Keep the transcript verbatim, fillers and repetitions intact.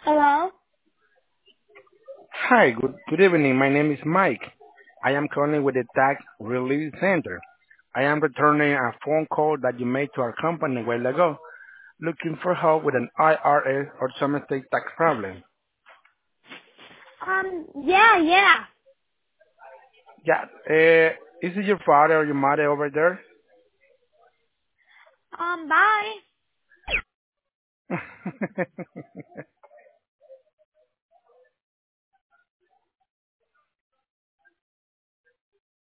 Hello? Hi, good, good evening. My name is Mike. I am calling with the Tax Relief Center. I am returning a phone call that you made to our company a while ago, looking for help with an I R S or some state tax problem. Um, yeah, yeah. Yeah, uh, is it your father or your mother over there? Um, bye.